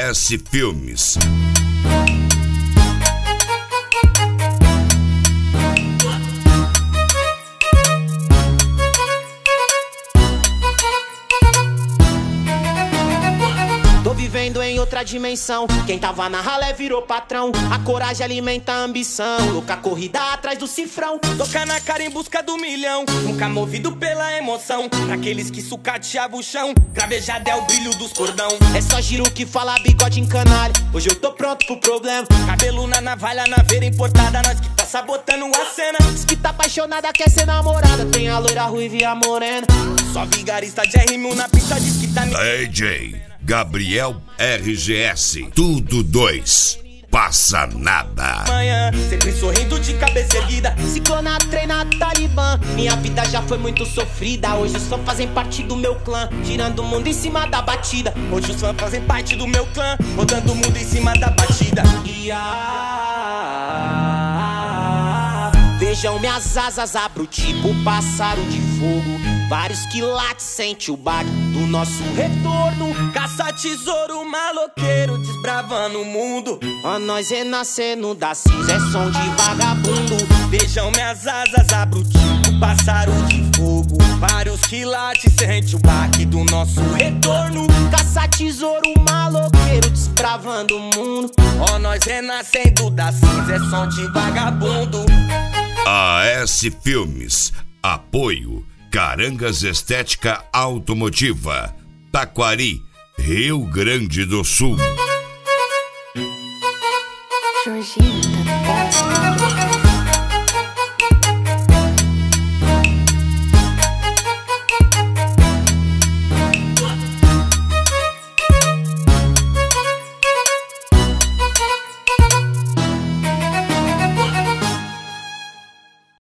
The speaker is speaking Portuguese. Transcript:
AS Filmes. Tô vivendo em outra dimensão. Quem tava na ralé virou patrão. A coragem alimenta a ambição. Louca corrida atrás do cifrão. Toca na cara em busca do milhão. Nunca movido pela emoção. Pra aqueles que sucateavam o chão. Cravejada é o brilho dos cordão. É só giro que fala, bigode em canalha. Hoje eu tô pronto pro problema. Cabelo na navalha, naveira importada. Nós que tá sabotando a cena. Diz que tá apaixonada, quer ser namorada. Tem a loira ruiva e a morena. Só vigarista de R1000 na pista. Diz que tá DJ Gabriel RGS, tudo 2, passa nada. Manhã, sempre sorrindo de cabeça erguida. Ciclona treina Talibã. Minha vida já foi muito sofrida. Hoje os fãs fazem parte do meu clã. Girando o mundo em cima da batida. Hoje os fãs fazem parte do meu clã. Rodando o mundo em cima da batida. Vejam minhas asas, abro tipo pássaro de fogo. Vários quilates, sente o baque do nosso retorno. Caça tesouro, maloqueiro, desbravando o mundo. A nós renascendo da cinza, é som de vagabundo. Vejam minhas asas, abro tipo pássaro de fogo. Vários quilates, sente o baque do nosso retorno. Caça tesouro, maloqueiro, desbravando o mundo. Ó, nós renascendo da cinza, é som de vagabundo. AS Filmes, apoio Carangas Estética Automotiva, Taquari, Rio Grande do Sul. Jorginho, tá